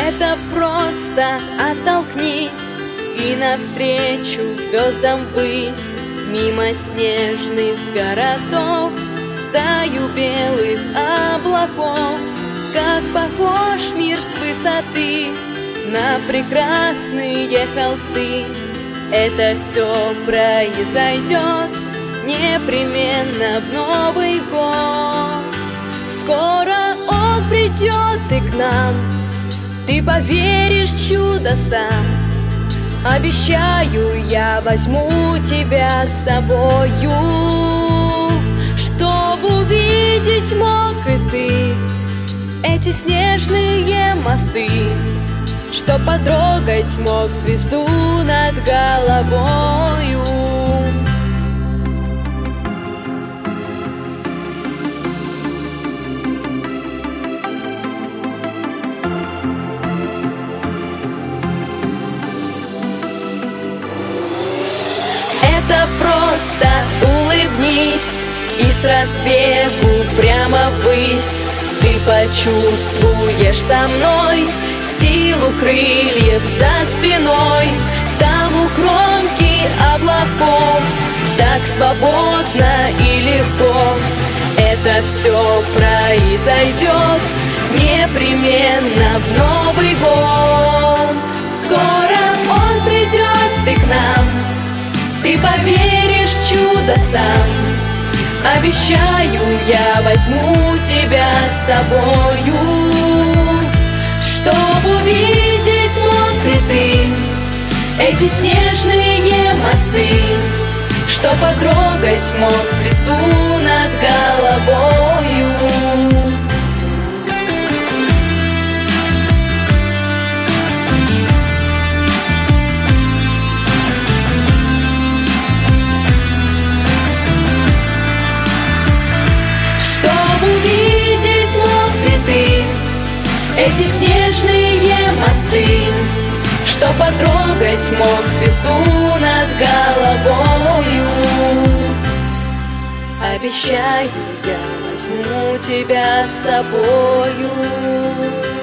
Это просто оттолкнись и навстречу звездам ввысь, мимо снежных городов, в стаю белых облаков. Как похож мир с высоты на прекрасные холсты. Это все произойдет непременно в Новый год. Скоро он придет и к нам, ты поверишь в чудесам. Обещаю, я возьму тебя с собою, чтоб увидеть мог и ты эти снежные мосты, чтоб потрогать мог звезду над головою. Это просто улыбнись и с разбегу прямо ввысь. Ты почувствуешь со мной силу крыльев за спиной. Там у кромки облаков так свободно и легко. Это все произойдет непременно в Новый год. Скоро он придет и к нам, ты поверишь в чудесам. Обещаю, я возьму тебя с собою, чтоб увидеть мог и ты эти снежные мосты, чтоб потрогать мог звезду над головою. Увидеть мог и ты эти снежные мосты, чтоб потрогать мог звезду над головою. Обещаю, я возьму тебя с собою.